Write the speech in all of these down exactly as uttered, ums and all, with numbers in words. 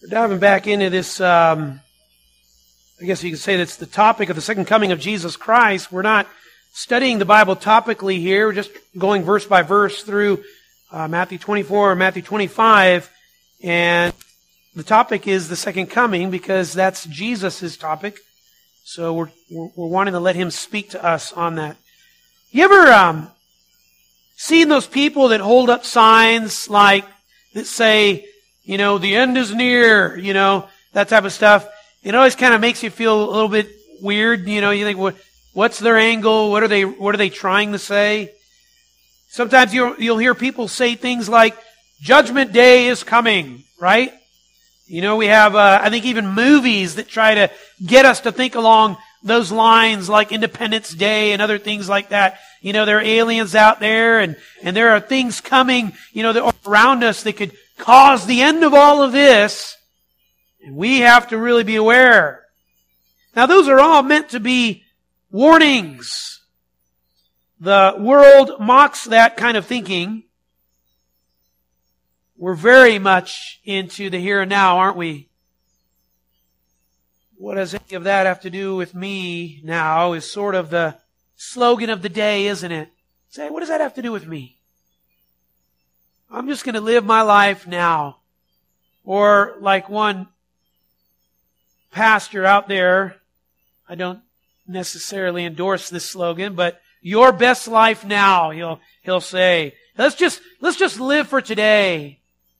We're diving back into this, um, I guess you could say that's the topic of the second coming of Jesus Christ. We're not studying the Bible topically here. We're just going verse by verse through uh, Matthew twenty-four or Matthew twenty-five. And the topic is the second coming because that's Jesus' topic. So we're, we're, we're wanting to let Him speak to us on that. You ever um, seen those people that hold up signs like that say, you know, the end is near, you know, that type of stuff? It always kind of makes you feel a little bit weird. You know, you think, what, what's their angle? What are they, what are they trying to say? Sometimes you'll, you'll hear people say things like, Judgment Day is coming, right? You know, we have, uh, I think even movies that try to get us to think along those lines, like Independence Day and other things like that. You know, there are aliens out there and, and there are things coming, you know, that are around us that could cause the end of all of this. And we have to really be aware. Now, those are all meant to be warnings. The world mocks that kind of thinking. We're very much into the here and now, aren't we? What does any of that have to do with me now is sort of the slogan of the day, isn't it? Say, what does that have to do with me? I'm just going to live my life now. Or like one pastor out there, I don't necessarily endorse this slogan, but your best life now, he'll he'll say. Let's just let's just live for today.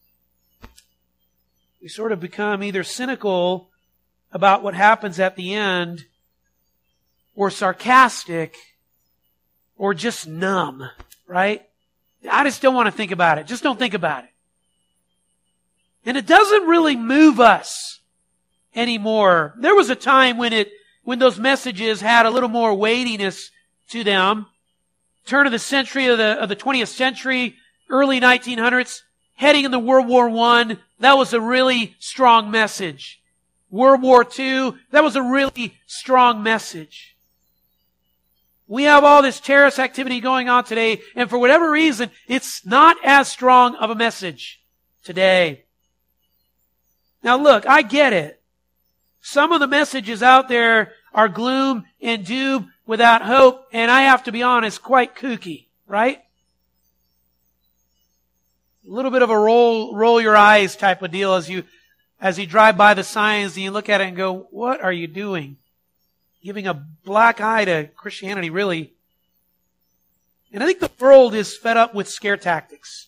We sort of become either cynical about what happens at the end, or sarcastic, or just numb, right? I just don't want to think about it. Just don't think about it. And it doesn't really move us anymore. There was a time when it, when those messages had a little more weightiness to them. Turn of the century of the, of the twentieth century, early nineteen hundreds, heading into World War One, that was a really strong message. World War Two, that was a really strong message. We have all this terrorist activity going on today, and for whatever reason, it's not as strong of a message today. Now look, I get it. Some of the messages out there are gloom and doom without hope, and I have to be honest, quite kooky, right? A little bit of a roll, roll your eyes type of deal as you, as you drive by the signs and you look at it and go, what are you doing? Giving a black eye to Christianity, really. And I think the world is fed up with scare tactics.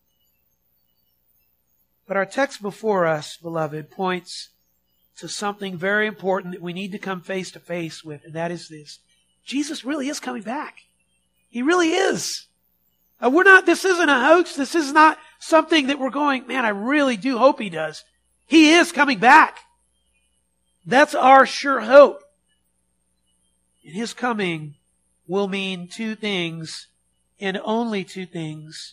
But our text before us, beloved, points to something very important that we need to come face to face with, and that is this. Jesus really is coming back. He really is. Uh, we're not, this isn't a hoax. This is not something that we're going, man, I really do hope He does. He is coming back. That's our sure hope. And His coming will mean two things, and only two things,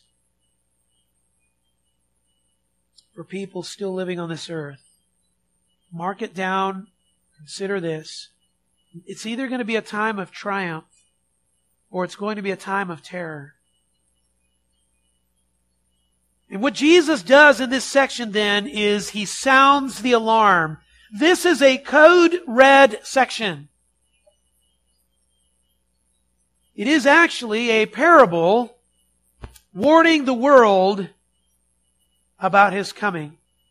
for people still living on this earth. Mark it down. Consider this. It's either going to be a time of triumph, or it's going to be a time of terror. And what Jesus does in this section then is He sounds the alarm. This is a code red section. It is actually a parable warning the world about His coming.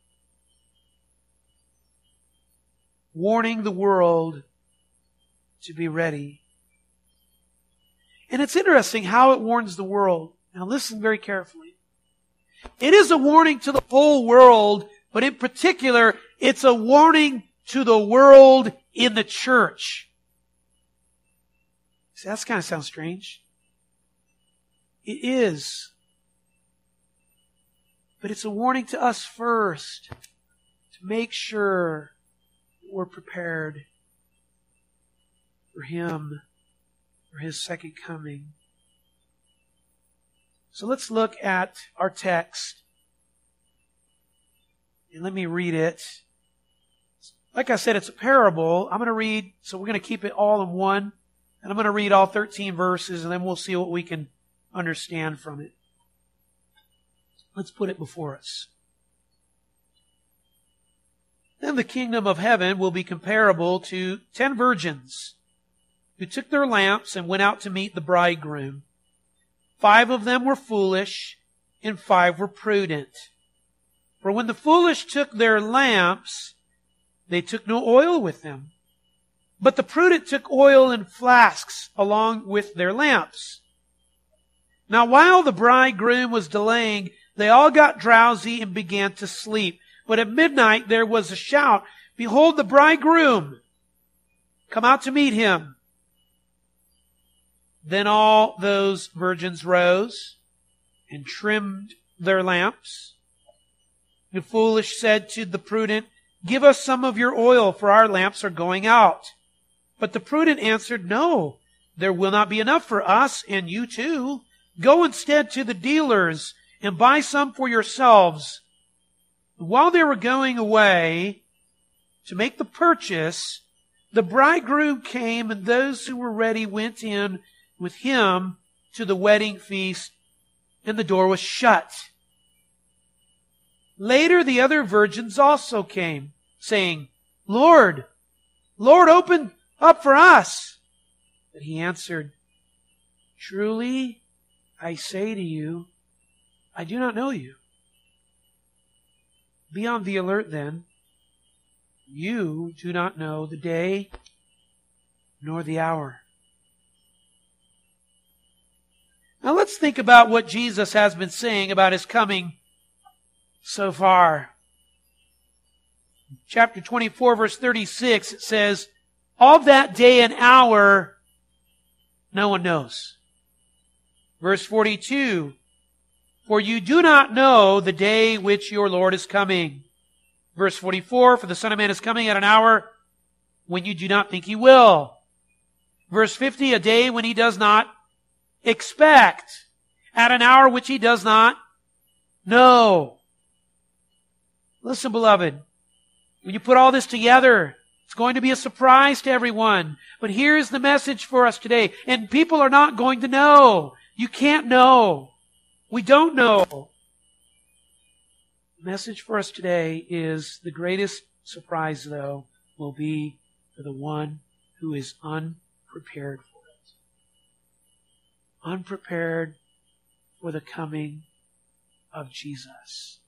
Warning the world to be ready. And it's interesting how it warns the world. Now listen very carefully. It is a warning to the whole world, but in particular, it's a warning to the world in the church. See, that kind of sounds strange. It is. But it's a warning to us first, to make sure we're prepared for Him, for His second coming. So let's look at our text. And let me read it. Like I said, it's a parable. I'm going to read, so we're going to keep it all in one. And I'm going to read all thirteen verses, and then we'll see what we can understand from it. Let's put it before us. Then the kingdom of heaven will be comparable to ten virgins who took their lamps and went out to meet the bridegroom. Five of them were foolish, and five were prudent. For when the foolish took their lamps, they took no oil with them. But the prudent took oil in flasks along with their lamps. Now while the bridegroom was delaying, they all got drowsy and began to sleep. But at midnight there was a shout, "Behold the bridegroom! Come out to meet him." Then all those virgins rose and trimmed their lamps. The foolish said to the prudent, "Give us some of your oil, for our lamps are going out." But the prudent answered, "No, there will not be enough for us and you too. Go instead to the dealers and buy some for yourselves." While they were going away to make the purchase, the bridegroom came, and those who were ready went in with him to the wedding feast, and the door was shut. Later the other virgins also came, saying, "Lord, Lord, open up for us." But he answered, "Truly, I say to you, I do not know you. Be on the alert then. You do not know the day nor the hour." Now let's think about what Jesus has been saying about His coming so far. Chapter twenty-four, verse thirty-six, it says, "Of that day and hour, no one knows." Verse forty-two, "For you do not know the day which your Lord is coming." Verse forty-four, "For the Son of Man is coming at an hour when you do not think He will." Verse fifty, "A day when He does not expect, at an hour which He does not know." Listen, beloved, when you put all this together, it's going to be a surprise to everyone. But here's the message for us today. And people are not going to know. You can't know. We don't know. The message for us today is the greatest surprise, though, will be for the one who is unprepared for it. Unprepared for the coming of Jesus.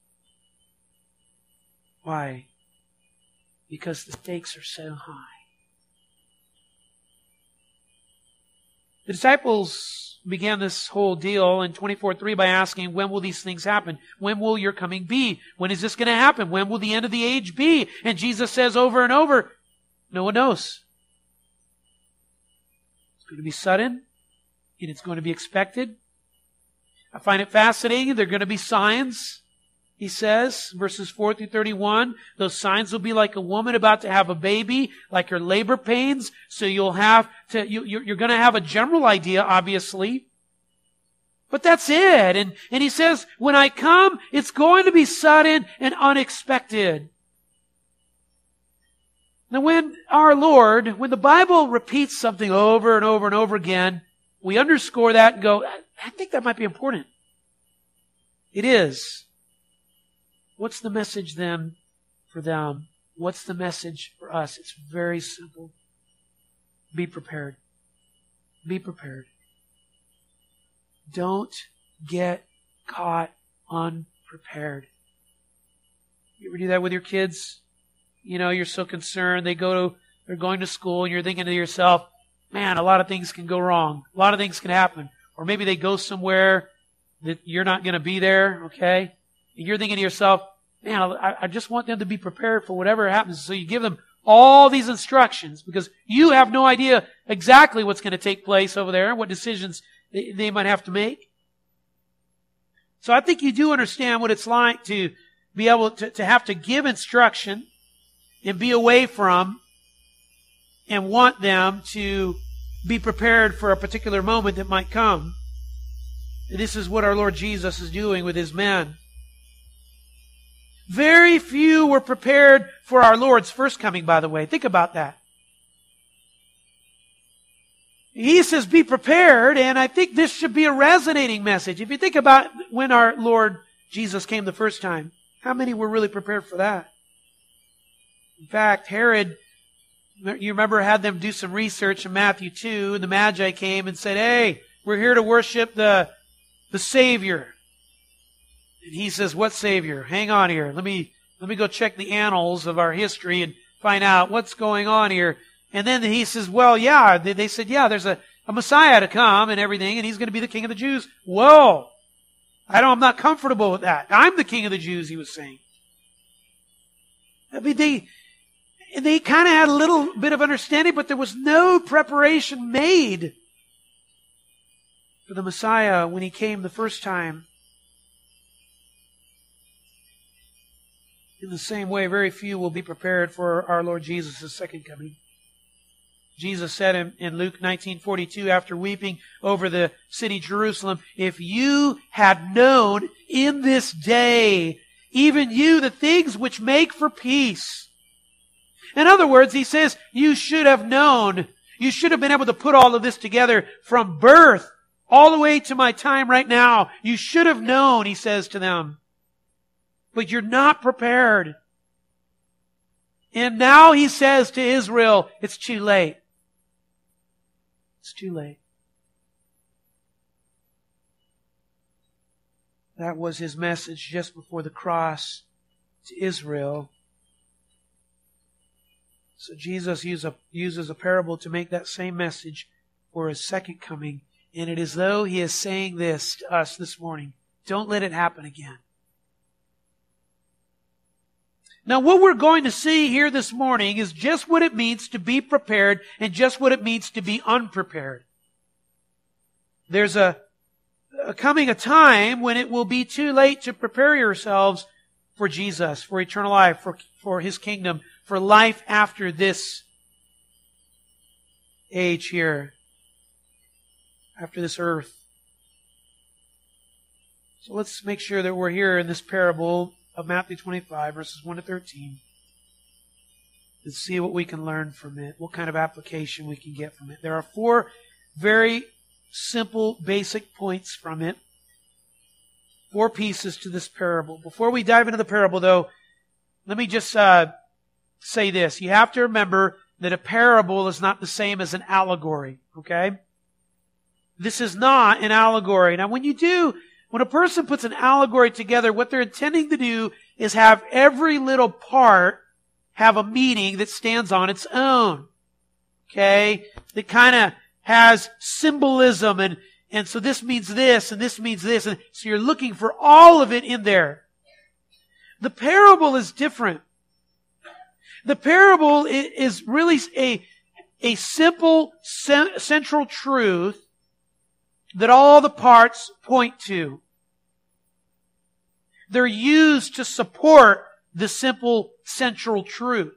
Why? Because the stakes are so high. The disciples began this whole deal in twenty-four three by asking, "When will these things happen? When will your coming be? When is this going to happen? When will the end of the age be?" And Jesus says over and over, no one knows. It's going to be sudden, and it's going to be expected. I find it fascinating. There are going to be signs. He says, verses four through thirty-one, "Those signs will be like a woman about to have a baby, like her labor pains." So you'll have to, you, you're going to have a general idea, obviously. But that's it. And, and he says, when I come, it's going to be sudden and unexpected. Now when our Lord, when the Bible repeats something over and over and over again, we underscore that and go, I think that might be important. It is. What's the message then for them? What's the message for us? It's very simple. Be prepared. Be prepared. Don't get caught unprepared. You ever do that with your kids? You know, you're so concerned. They go to, they're going to school and you're thinking to yourself, man, a lot of things can go wrong. A lot of things can happen. Or maybe they go somewhere that you're not going to be there, okay? And you're thinking to yourself, man, I, I just want them to be prepared for whatever happens. So you give them all these instructions because you have no idea exactly what's going to take place over there and what decisions they, they might have to make. So I think you do understand what it's like to be able to, to have to give instruction and be away from and want them to be prepared for a particular moment that might come. And this is what our Lord Jesus is doing with His men. Very few were prepared for our Lord's first coming, by the way. Think about that. He says, be prepared, and I think this should be a resonating message. If you think about when our Lord Jesus came the first time, how many were really prepared for that? In fact, Herod, you remember, had them do some research in Matthew two, and the Magi came and said, hey, we're here to worship the, the Savior. And he says, what Savior? Hang on here. Let me, let me go check the annals of our history and find out what's going on here. And then he says, well, yeah. They, they said, yeah, there's a, a Messiah to come and everything, and he's going to be the King of the Jews. Whoa! I don't, I'm not comfortable with that. I'm the King of the Jews, he was saying. I mean, they, they kind of had a little bit of understanding, but there was no preparation made for the Messiah when he came the first time. In the same way, very few will be prepared for our Lord Jesus' second coming. Jesus said in, in Luke nineteen forty-two, after weeping over the city Jerusalem, if you had known in this day, even you, the things which make for peace. In other words, he says, you should have known. You should have been able to put all of this together from birth all the way to my time right now. You should have known, he says to them. But you're not prepared. And now he says to Israel, it's too late. It's too late. That was his message just before the cross to Israel. So Jesus use a, uses a parable to make that same message for his second coming. And it is though he is saying this to us this morning. Don't let it happen again. Now, what we're going to see here this morning is just what it means to be prepared and just what it means to be unprepared. There's a, a coming a time when it will be too late to prepare yourselves for Jesus, for eternal life, for, for His kingdom, for life after this age here, after this earth. So let's make sure that we're here in this parable of Matthew twenty-five, verses one to thirteen. And see what we can learn from it, what kind of application we can get from it. There are four very simple, basic points from it. Four pieces to this parable. Before we dive into the parable, though, let me just uh, say this. You have to remember that a parable is not the same as an allegory, okay? This is not an allegory. Now, when you do... When a person puts an allegory together, what they're intending to do is have every little part have a meaning that stands on its own. Okay? That kind of has symbolism, and, and so this means this, and this means this, and so you're looking for all of it in there. The parable is different. The parable is really a, a simple central truth that all the parts point to. They're used to support the simple central truth.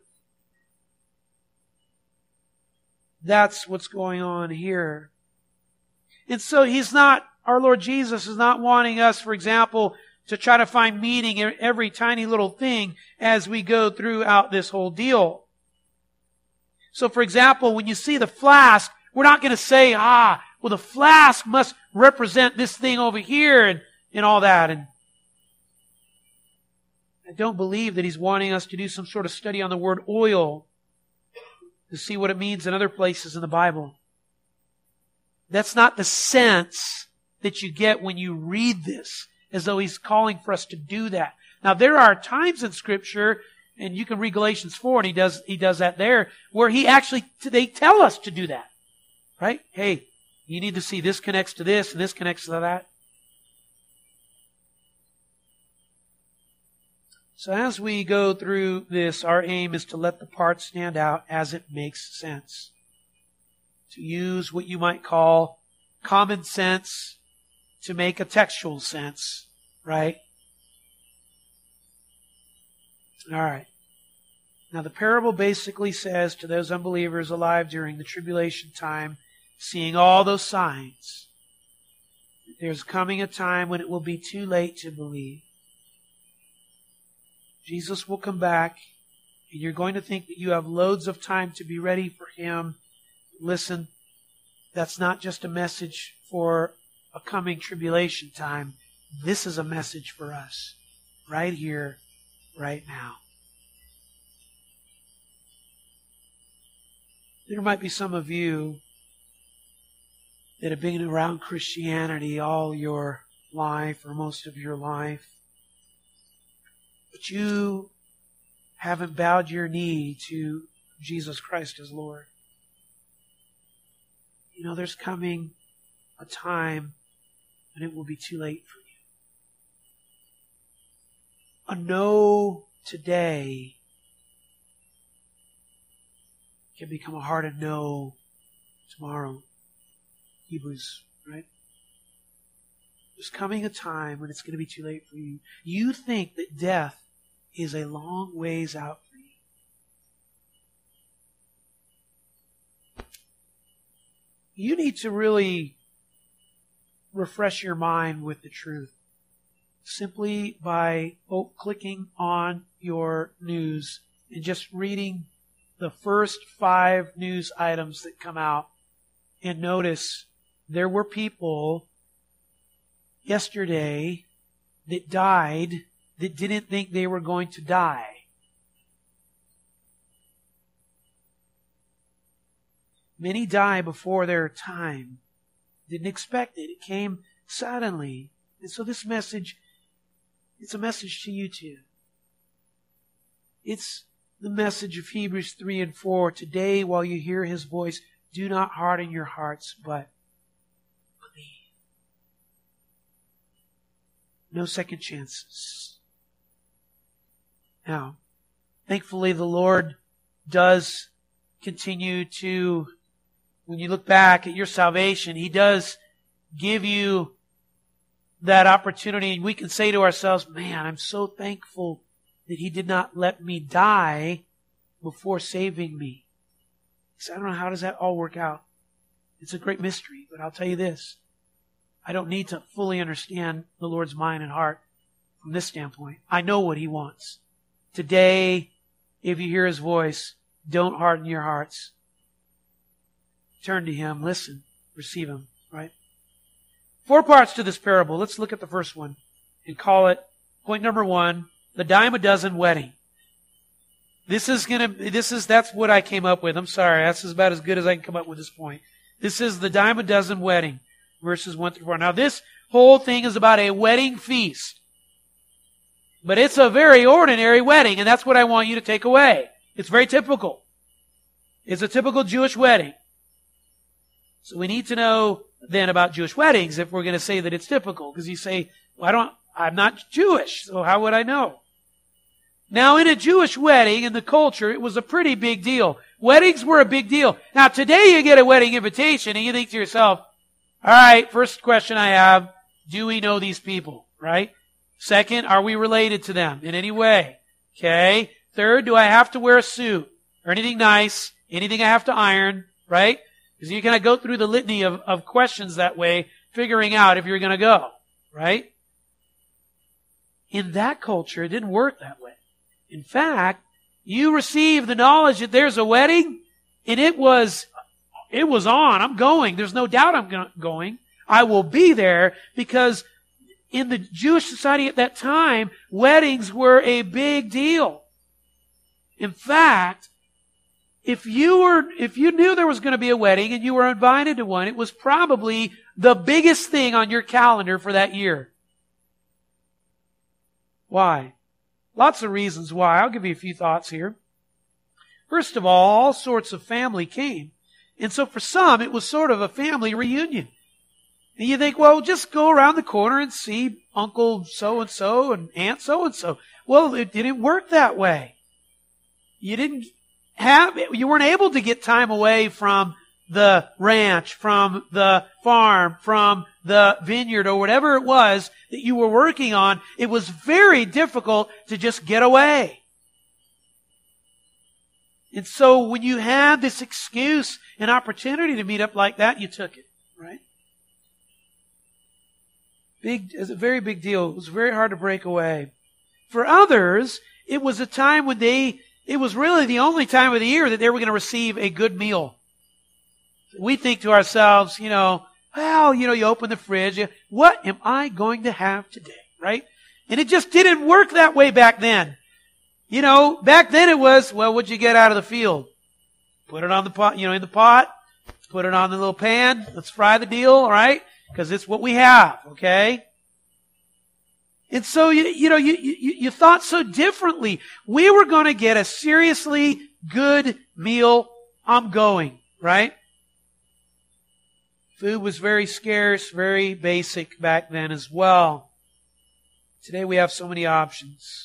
That's what's going on here. And so he's not, our Lord Jesus is not wanting us, for example, to try to find meaning in every tiny little thing as we go throughout this whole deal. So for example, when you see the flask, we're not going to say, ah, well, the flask must represent this thing over here and, and all that. And I don't believe that he's wanting us to do some sort of study on the word oil to see what it means in other places in the Bible. That's not the sense that you get when you read this, as though he's calling for us to do that. Now, there are times in Scripture, and you can read Galatians four, and he does, he does that there, where he actually, they tell us to do that. Right? Hey, you need to see this connects to this, and this connects to that. So as we go through this, our aim is to let the parts stand out as it makes sense. To use what you might call common sense to make a textual sense, right? All right. Now the parable basically says to those unbelievers alive during the tribulation time, seeing all those signs, there's coming a time when it will be too late to believe. Jesus will come back, and you're going to think that you have loads of time to be ready for Him. Listen, that's not just a message for a coming tribulation time. This is a message for us, right here, right now. There might be some of you that have been around Christianity all your life or most of your life, but you haven't bowed your knee to Jesus Christ as Lord. You know, there's coming a time when it will be too late for you. A no today can become a hard no tomorrow. Hebrews, right? There's coming a time when it's going to be too late for you. You think that death is a long ways out for you. You need to really refresh your mind with the truth simply by oh, clicking on your news and just reading the first five news items that come out, and notice there were people yesterday that died that didn't think they were going to die. Many die before their time. Didn't expect it. It came suddenly. And so this message, it's a message to you too. It's the message of Hebrews three and four. Today, while you hear His voice, do not harden your hearts, but believe. No second chances. Now, thankfully the Lord does continue to, when you look back at your salvation, He does give you that opportunity. And we can say to ourselves, man, I'm so thankful that He did not let me die before saving me. So I don't know, how does that all work out? It's a great mystery, but I'll tell you this. I don't need to fully understand the Lord's mind and heart from this standpoint. I know what He wants. Today, if you hear His voice, don't harden your hearts. Turn to Him, listen, receive Him, right? Four parts to this parable. Let's look at the first one and call it, point number one, the dime a dozen wedding. This is gonna, this is, that's what I came up with. I'm sorry, that's about as good as I can come up with this point. This is the dime a dozen wedding, verses one through four. Now this whole thing is about a wedding feast. But it's a very ordinary wedding, and that's what I want you to take away. It's very typical. It's a typical Jewish wedding. So we need to know then about Jewish weddings if we're going to say that it's typical. Because you say, well, I don't, I'm not Jewish, so how would I know? Now, in a Jewish wedding, in the culture, it was a pretty big deal. Weddings were a big deal. Now, today you get a wedding invitation and you think to yourself, all right, first question I have, do we know these people, right? Second, are we related to them in any way? Okay. Third, do I have to wear a suit or anything nice, anything I have to iron, right? Because you kind of go through the litany of, of questions that way, figuring out if you're going to go, right? In that culture, it didn't work that way. In fact, you receive the knowledge that there's a wedding, and it was, it was on. I'm going. There's no doubt I'm going. I will be there, because in the Jewish society at that time, weddings were a big deal. In fact, if you were, if you knew there was going to be a wedding and you were invited to one, it was probably the biggest thing on your calendar for that year. Why? Lots of reasons why. I'll give you a few thoughts here. First of all, all sorts of family came. And so for some, it was sort of a family reunion. And you think, well, just go around the corner and see Uncle so-and-so and Aunt so-and-so. Well, it didn't work that way. You didn't have, you weren't able to get time away from the ranch, from the farm, from the vineyard, or whatever it was that you were working on. It was very difficult to just get away. And so when you had this excuse and opportunity to meet up like that, you took it, right? Big, it's a very big deal. It was very hard to break away. For others, it was a time when they, it was really the only time of the year that they were going to receive a good meal. We think to ourselves, you know, well, you know, you open the fridge, you, what am I going to have today, right? And it just didn't work that way back then. You know, back then it was, well, what'd you get out of the field? put it on the pot, you know, in the pot, put it on the little pan, let's fry the deal, all right? Because it's what we have, okay? And so, you, you know, you, you, you thought so differently. We were going to get a seriously good meal. I'm going, right? Food was very scarce, very basic back then as well. Today we have so many options.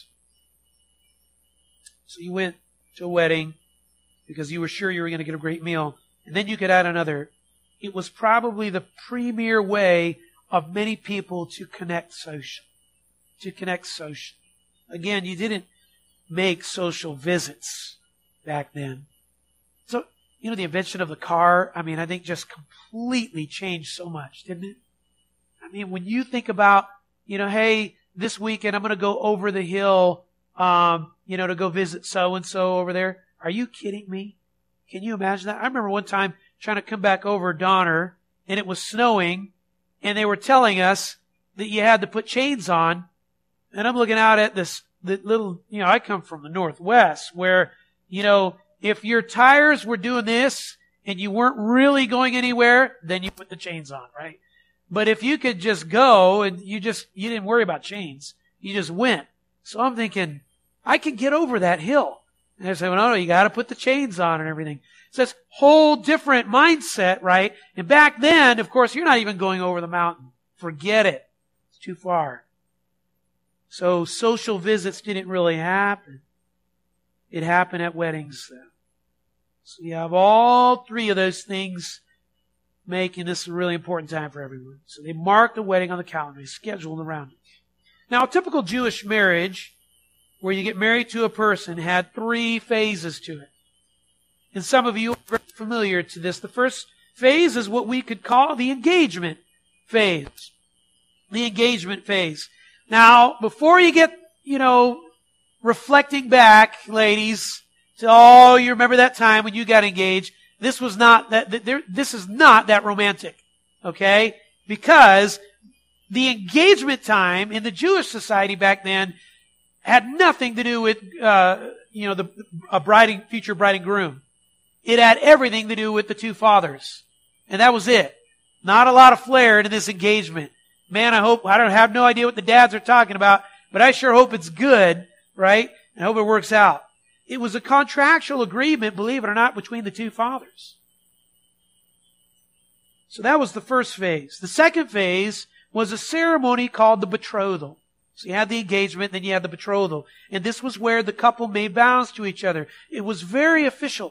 So you went to a wedding because you were sure you were going to get a great meal. And then you could add another. It was probably the premier way of many people to connect socially. To connect socially. Again, you didn't make social visits back then. So, you know, the invention of the car, I mean, I think just completely changed so much, didn't it? I mean, when you think about, you know, hey, this weekend I'm going to go over the hill, um, you know, to go visit so-and-so over there. Are you kidding me? Can you imagine that? I remember one time trying to come back over Donner, and it was snowing, and they were telling us that you had to put chains on. And I'm looking out at this the little, you know, I come from the Northwest where, you know, if your tires were doing this and you weren't really going anywhere, then you put the chains on, right? But if you could just go and you just, you didn't worry about chains, you just went. So I'm thinking, I can get over that hill. And they say, well, no, no, you got to put the chains on and everything. It's this whole different mindset, right? And back then, of course, you're not even going over the mountain. Forget it. It's too far. So social visits didn't really happen. It happened at weddings, though. So you have all three of those things making this a really important time for everyone. So they marked the wedding on the calendar. They scheduled around it. Now, a typical Jewish marriage, where you get married to a person, had three phases to it. And some of you are very familiar to this. The first phase is what we could call the engagement phase. The engagement phase. Now, before you get, you know, reflecting back, ladies, to, oh, you remember that time when you got engaged, this was not that, this is not that romantic. Okay? Because the engagement time in the Jewish society back then had nothing to do with, uh, you know, the, a bride and, future bride and groom. It had everything to do with the two fathers. And that was it. Not a lot of flair to this engagement. Man, I hope, I don't have no idea what the dads are talking about, but I sure hope it's good, right? And I hope it works out. It was a contractual agreement, believe it or not, between the two fathers. So that was the first phase. The second phase was a ceremony called the betrothal. So you had the engagement, then you had the betrothal. And this was where the couple made vows to each other. It was very official.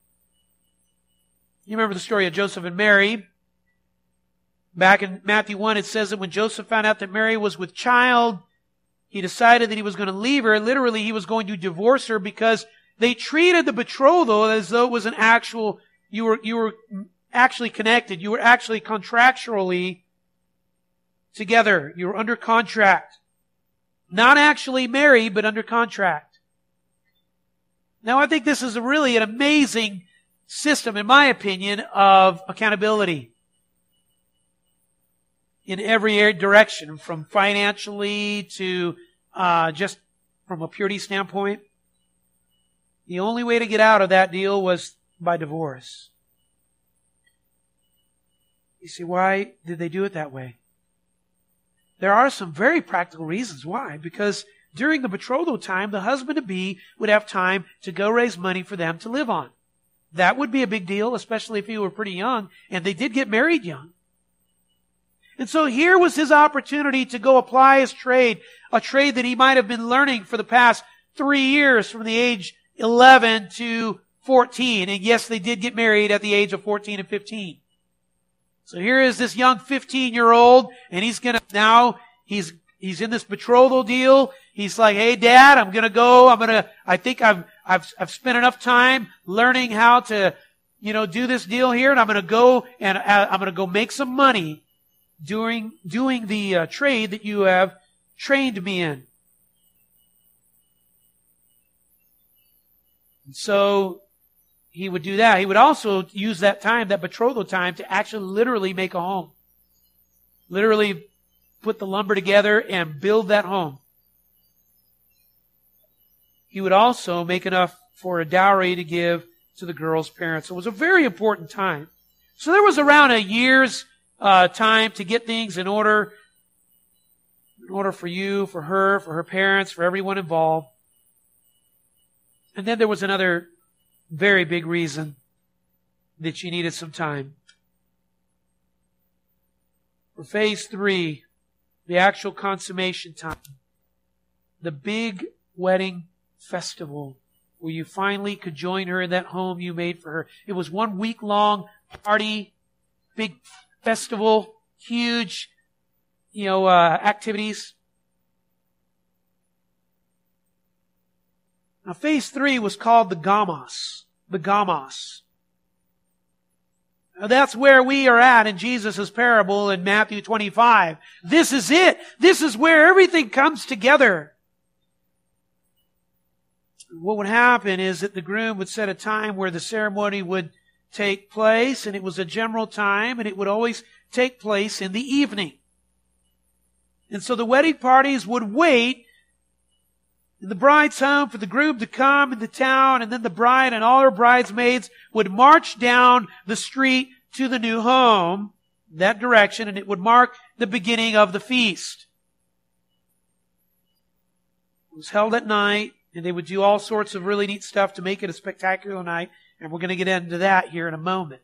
You remember the story of Joseph and Mary. Back in Matthew one, it says that when Joseph found out that Mary was with child, he decided that he was going to leave her. Literally, he was going to divorce her because they treated the betrothal as though it was an actual, you were, you were actually connected. You were actually contractually together. You were under contract. Not actually married, but under contract. Now, I think this is a really an amazing system, in my opinion, of accountability. In every direction, from financially to uh, just from a purity standpoint. The only way to get out of that deal was by divorce. You see, why did they do it that way? There are some very practical reasons why. Because during the betrothal time, the husband-to-be would have time to go raise money for them to live on. That would be a big deal, especially if he were pretty young. And they did get married young. And so here was his opportunity to go apply his trade, a trade that he might have been learning for the past three years from the age eleven to fourteen. And yes, they did get married at the age of fourteen and fifteen. So here is this young fifteen-year-old, and he's gonna, now, he's, he's in this betrothal deal. He's like, hey, Dad, I'm gonna go, I'm gonna, I think I've, I've, I've spent enough time learning how to, you know, do this deal here, and I'm gonna go, and I'm gonna go make some money doing, doing the uh, trade that you have trained me in. And so, he would do that. He would also use that time, that betrothal time, to actually literally make a home. Literally put the lumber together and build that home. He would also make enough for a dowry to give to the girl's parents. It was a very important time. So there was around a year's uh, time to get things in order, in order for you, for her, for her parents, for everyone involved. And then there was another very big reason that she needed some time. For phase three, the actual consummation time, the big wedding festival where you finally could join her in that home you made for her. It was one week long party, big festival, huge, you know, uh, activities. Now phase three was called the Gamos. The Gamos. Now that's where we are at in Jesus' parable in Matthew twenty-five. This is it. This is where everything comes together. What would happen is that the groom would set a time where the ceremony would take place, and it was a general time, and it would always take place in the evening. And so the wedding parties would wait in the bride's home for the groom to come into town, and then the bride and all her bridesmaids would march down the street to the new home, that direction, and it would mark the beginning of the feast. It was held at night, and they would do all sorts of really neat stuff to make it a spectacular night, and we're going to get into that here in a moment.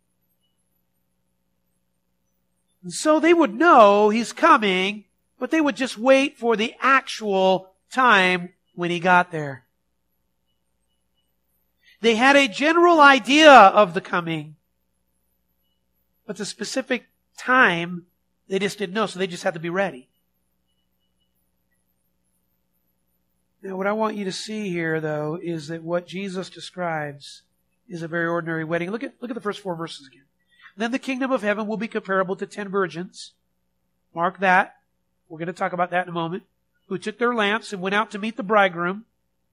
And so they would know he's coming, but they would just wait for the actual time when he got there. They had a general idea of the coming, but the specific time they just didn't know, so they just had to be ready. Now, what I want you to see here, though, is that what Jesus describes is a very ordinary wedding. Look at, look at the first four verses again. Then the kingdom of heaven will be comparable to ten virgins. Mark that. We're going to talk about that in a moment. Who took their lamps and went out to meet the bridegroom.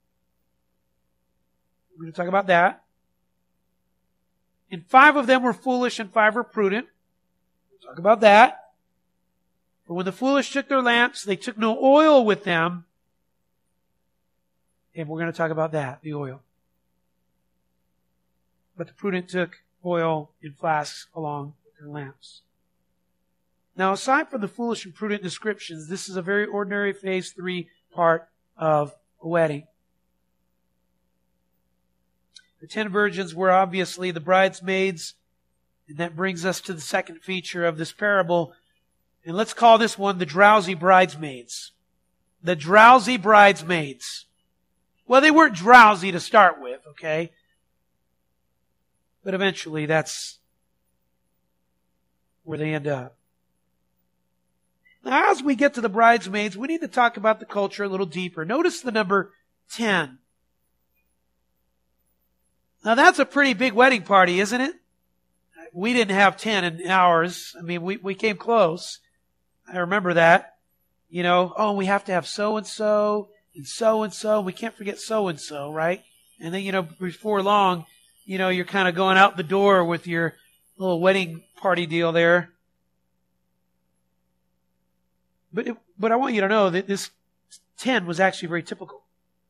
We're going to talk about that. And five of them were foolish and five were prudent. We'll talk about that. For when the foolish took their lamps, they took no oil with them. And we're going to talk about that, the oil. But the prudent took oil in flasks along with their lamps. Now, aside from the foolish and prudent descriptions, this is a very ordinary phase three part of a wedding. The ten virgins were obviously the bridesmaids, and that brings us to the second feature of this parable. And let's call this one the drowsy bridesmaids. The drowsy bridesmaids. Well, they weren't drowsy to start with, okay? But eventually that's where they end up. Now, as we get to the bridesmaids, we need to talk about the culture a little deeper. Notice the number ten. Now, that's a pretty big wedding party, isn't it? We didn't have ten in ours. I mean, we, we came close. I remember that. You know, oh, we have to have so-and-so and so-and-so. We can't forget so-and-so, right? And then, you know, before long, you know, you're kind of going out the door with your little wedding party deal there. But it, but I want you to know that this ten was actually very typical.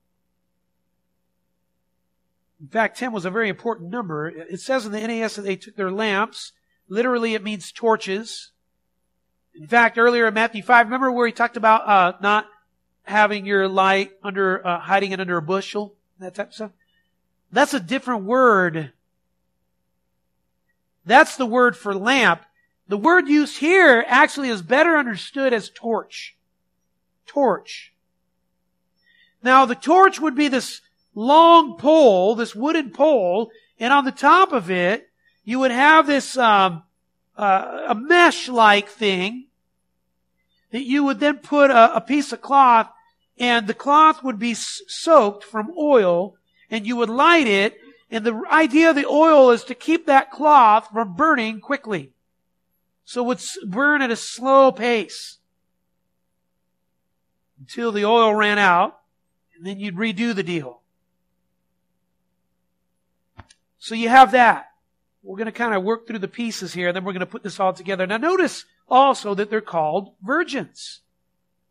In fact, ten was a very important number. It says in the N A S that they took their lamps. Literally, it means torches. In fact, earlier in Matthew five, remember where he talked about uh, not having your light under, uh, hiding it under a bushel, that type of stuff? That's a different word. That's the word for lamp. The word used here actually is better understood as torch. Torch. Now, the torch would be this long pole, this wooden pole, and on the top of it, you would have this um, uh, a mesh-like thing that you would then put a, a piece of cloth, and the cloth would be s- soaked from oil, and you would light it, and the idea of the oil is to keep that cloth from burning quickly. So it would burn at a slow pace until the oil ran out, and then you'd redo the deal. So you have that. We're going to kind of work through the pieces here, then we're going to put this all together. Now notice also that they're called virgins.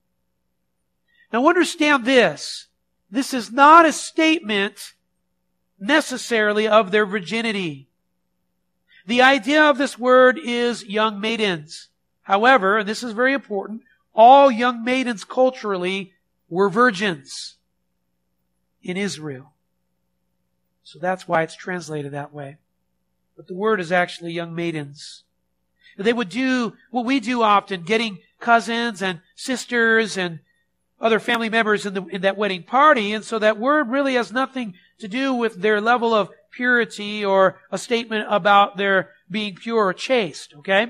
Now understand this. This is not a statement necessarily of their virginity. The idea of this word is young maidens. However, and this is very important, all young maidens culturally were virgins in Israel. So that's why it's translated that way. But the word is actually young maidens. They would do what we do often, getting cousins and sisters and other family members in, the, in that wedding party. And so that word really has nothing to do with their level of purity or a statement about their being pure or chaste, okay?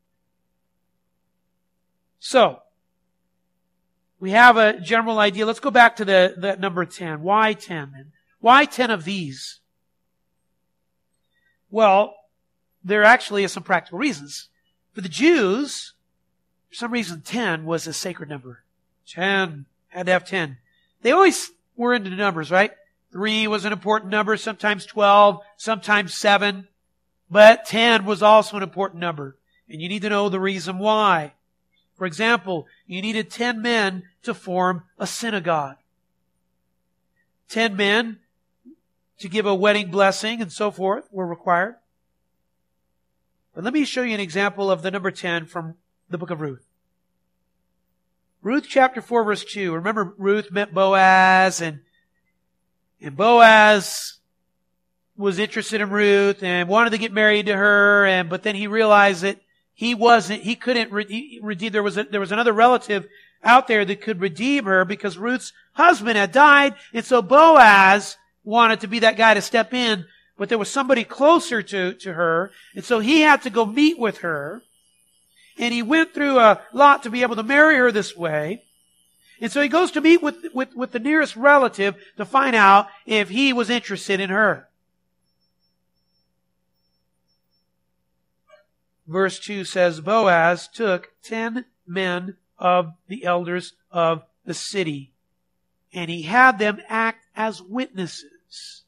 So, we have a general idea. Let's go back to the, the number ten. Why ten then? Why ten of these? Well, there actually are some practical reasons. For the Jews, for some reason ten was a sacred number. ten. Had to have ten. They always were into numbers, right? three was an important number, sometimes twelve, sometimes seven. But ten was also an important number. And you need to know the reason why. For example, you needed ten men to form a synagogue. ten men to give a wedding blessing and so forth were required. But let me show you an example of the number ten from the book of Ruth. Ruth chapter four verse two. Remember, Ruth met Boaz, and, and Boaz was interested in Ruth and wanted to get married to her, and but then he realized that he wasn't, he couldn't redeem, there was a, there was another relative out there that could redeem her because Ruth's husband had died, and so Boaz wanted to be that guy to step in, but there was somebody closer to, to her, and so he had to go meet with her. And he went through a lot to be able to marry her this way. And so he goes to meet with, with, with the nearest relative to find out if he was interested in her. Verse two says, Boaz took ten men of the elders of the city, and he had them act as witnesses.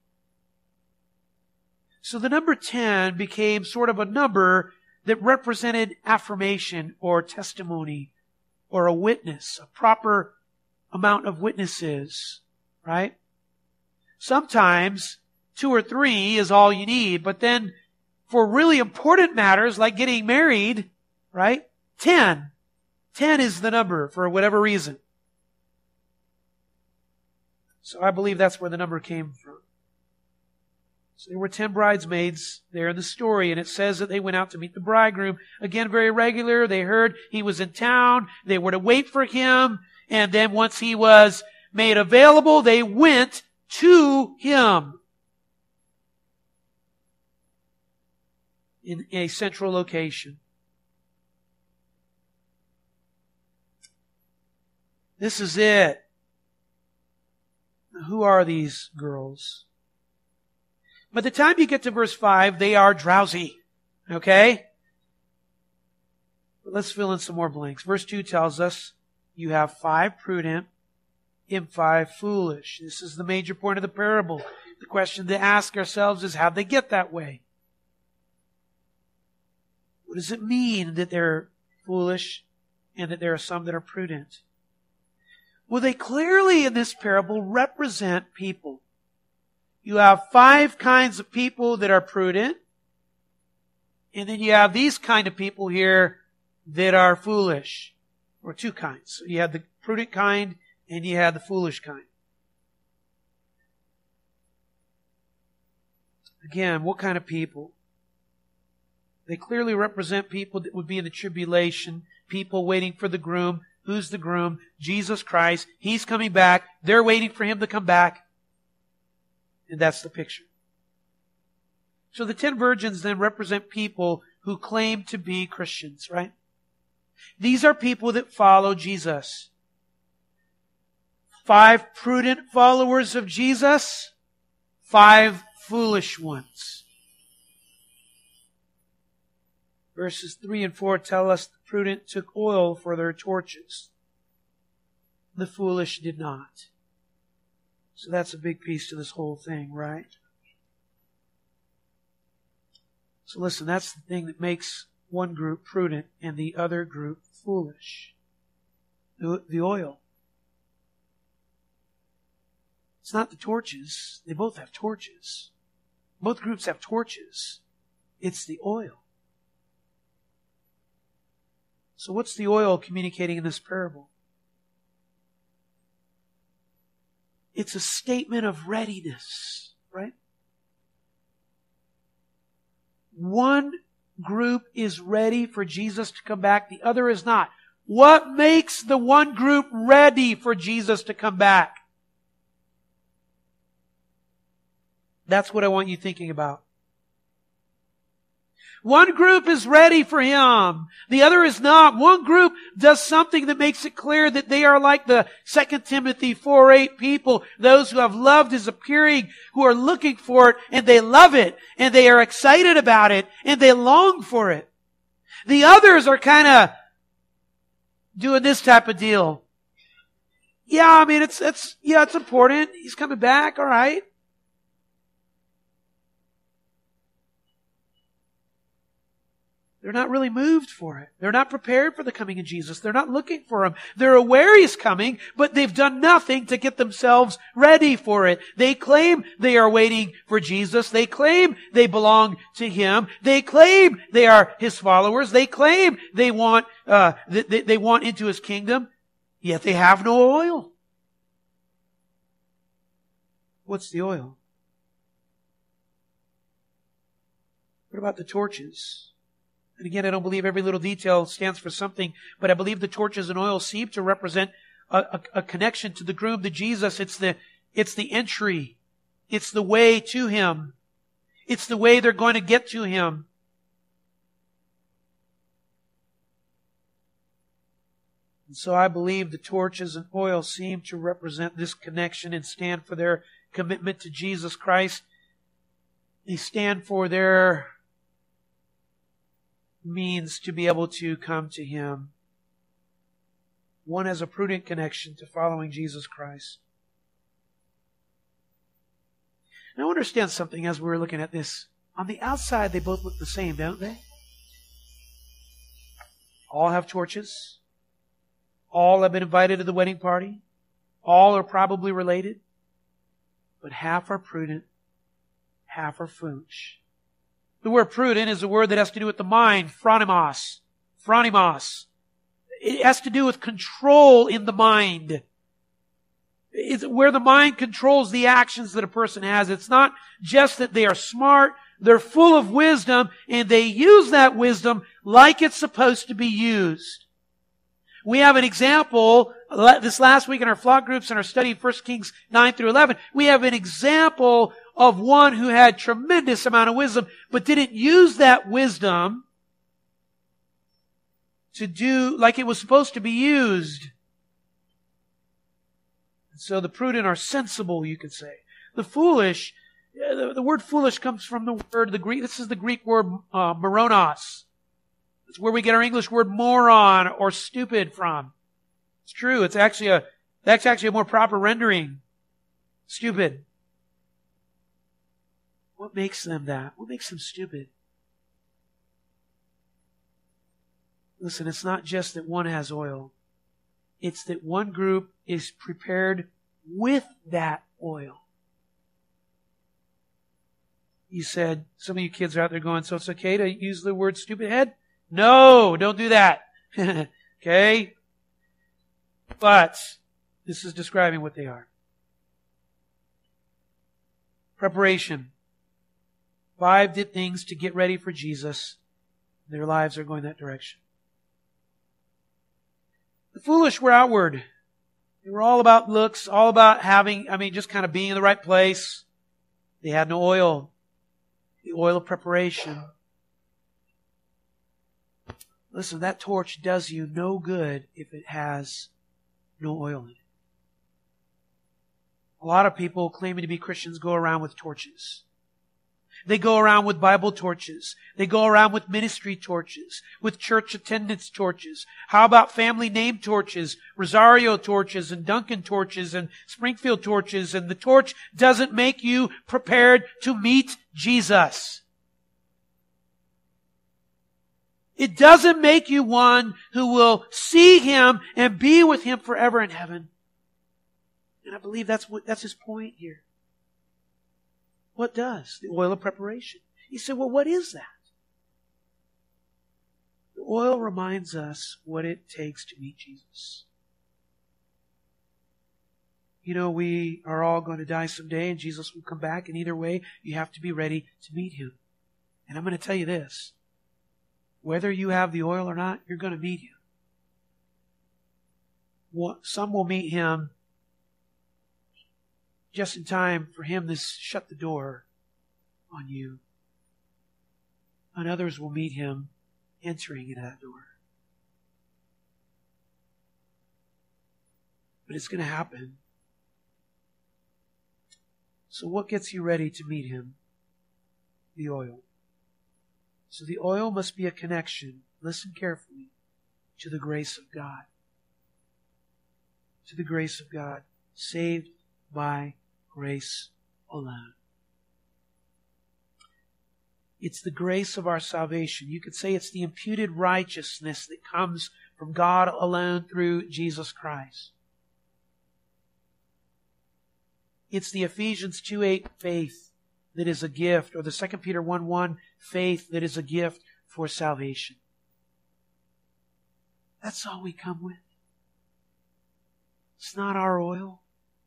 So the number ten became sort of a number that represented affirmation or testimony or a witness, a proper amount of witnesses, right? Sometimes two or three is all you need, but then for really important matters like getting married, right? Ten. Ten is the number for whatever reason. So I believe that's where the number came from. So there were ten bridesmaids there in the story, and it says that they went out to meet the bridegroom. Again, very regular. They heard he was in town. They were to wait for him. And then once he was made available, they went to him in a central location. This is it. Who are these girls? By the time you get to verse five, they are drowsy. Okay? But let's fill in some more blanks. Verse two tells us you have five prudent and five foolish. This is the major point of the parable. The question to ask ourselves is, how'd they get that way? What does it mean that they're foolish and that there are some that are prudent? Well, they clearly in this parable represent people. You have five kinds of people that are prudent, and then you have these kind of people here that are foolish, or two kinds. So you have the prudent kind and you have the foolish kind. Again, what kind of people? They clearly represent people that would be in the tribulation, people waiting for the groom. Who's the groom? Jesus Christ. He's coming back. They're waiting for Him to come back. And that's the picture. So the ten virgins then represent people who claim to be Christians, right? These are people that follow Jesus. Five prudent followers of Jesus, five foolish ones. Verses three and four tell us the prudent took oil for their torches. The foolish did not. So that's a big piece to this whole thing, right? So listen, that's the thing that makes one group prudent and the other group foolish. The, the oil. It's not the torches. They both have torches. Both groups have torches. It's the oil. So what's the oil communicating in this parable? It's a statement of readiness, right? One group is ready for Jesus to come back. The other is not. What makes the one group ready for Jesus to come back? That's what I want you thinking about. One group is ready for Him. The other is not. One group does something that makes it clear that they are like the Second Timothy four eight people, those who have loved His appearing, who are looking for it, and they love it, and they are excited about it, and they long for it. The others are kind of doing this type of deal. Yeah, I mean, it's, it's, yeah, it's important. He's coming back, all right. They're not really moved for it. They're not prepared for the coming of Jesus. They're not looking for Him. They're aware He's coming, but they've done nothing to get themselves ready for it. They claim they are waiting for Jesus. They claim they belong to Him. They claim they are His followers. They claim they want, uh, they, they want into His kingdom, yet they have no oil. What's the oil? What about the torches? And again, I don't believe every little detail stands for something, but I believe the torches and oil seem to represent a, a, a connection to the groom, to Jesus. It's the, it's the entry. It's the way to Him. It's the way they're going to get to Him. And so I believe the torches and oil seem to represent this connection and stand for their commitment to Jesus Christ. They stand for their means to be able to come to Him. One has a prudent connection to following Jesus Christ. Now understand something as we're looking at this. On the outside, they both look the same, don't they? All have torches. All have been invited to the wedding party. All are probably related. But half are prudent, half are foolish. The word prudent is a word that has to do with the mind, phronimos. Phronimos. It has to do with control in the mind. It's where the mind controls the actions that a person has. It's not just that they are smart, they're full of wisdom, and they use that wisdom like it's supposed to be used. We have an example, this last week in our flock groups and our study of First Kings nine through eleven, we have an example of one who had tremendous amount of wisdom, but didn't use that wisdom to do like it was supposed to be used. So the prudent are sensible, you could say. The foolish, the, the word foolish comes from the word, the Greek, this is the Greek word uh, moronos. It's where we get our English word moron or stupid from. It's true. It's actually a, that's actually a more proper rendering. Stupid. What makes them that? What makes them stupid? Listen, it's not just that one has oil. It's that one group is prepared with that oil. You said, some of you kids are out there going, so it's okay to use the word stupid head? No, don't do that. Okay? But this is describing what they are. Preparation. Five did things to get ready for Jesus. Their lives are going that direction. The foolish were outward. They were all about looks, all about having, I mean, just kind of being in the right place. They had no oil. The oil of preparation. Listen, that torch does you no good if it has no oil in it. A lot of people claiming to be Christians go around with torches. They go around with Bible torches. They go around with ministry torches, with church attendance torches. How about family name torches, Rosario torches, and Duncan torches, and Springfield torches? And the torch doesn't make you prepared to meet Jesus. It doesn't make you one who will see Him and be with Him forever in heaven. And I believe that's what that's his point here. What does? The oil of preparation. He said, well, what is that? The oil reminds us what it takes to meet Jesus. You know, we are all going to die someday and Jesus will come back, and either way, you have to be ready to meet Him. And I'm going to tell you this. Whether you have the oil or not, you're going to meet Him. Some will meet Him just in time for Him to shut the door on you. And others will meet Him entering into that door. But it's going to happen. So what gets you ready to meet Him? The oil. So the oil must be a connection, listen carefully, to the grace of God. To the grace of God. Saved by grace alone. It's the grace of our salvation. You could say it's the imputed righteousness that comes from God alone through Jesus Christ. It's the Ephesians two eight faith that is a gift, or the Second Peter one one faith that is a gift for salvation. That's all we come with. It's not our oil.